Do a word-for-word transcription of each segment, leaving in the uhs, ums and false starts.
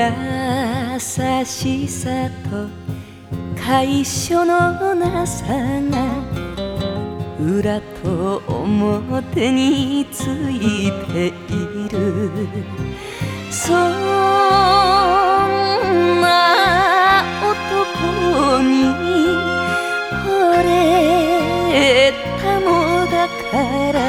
優しさと楷書のなさが裏と表についている。そんな男に惚れたのだから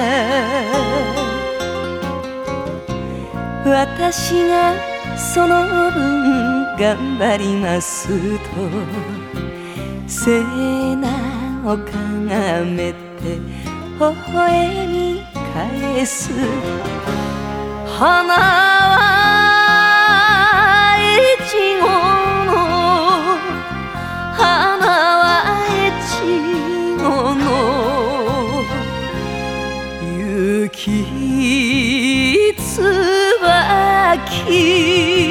私がその分頑張りますと背中をかがめて微笑み返す。花は越後の花は越後の雪つばき。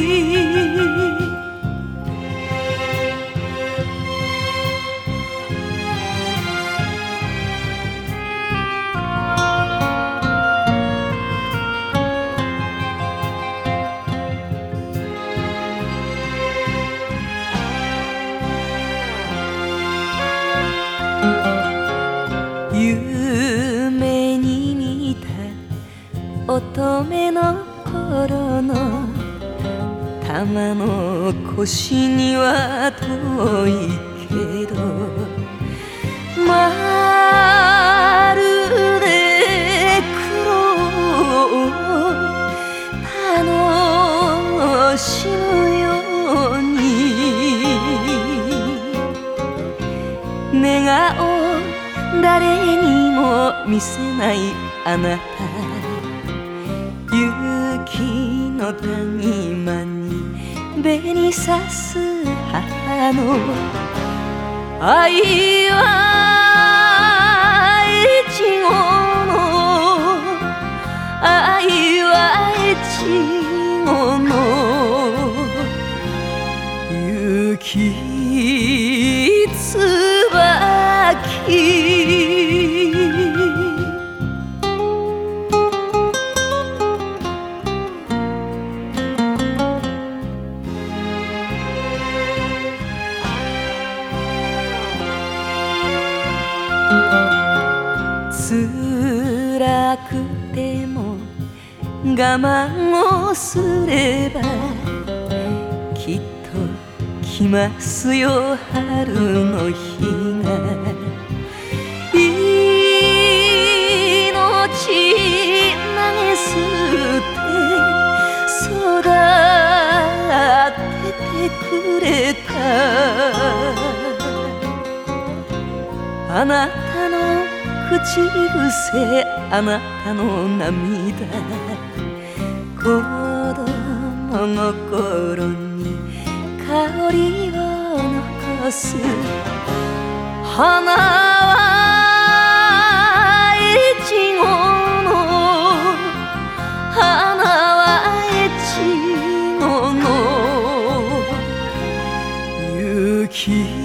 夢に見た乙女の頃の玉の腰には遠いけどまるで黒を楽しむように願おう誰にも見せないあなた雪の谷間に紅さす母の愛は越後の愛は越後の雪つばき。辛くても我慢をすればきっと来ますよ春の日が。命投げ捨て育ててくれたあなたの口癖あなたの涙子供心に香りを残す。花は越後の花は越後の雪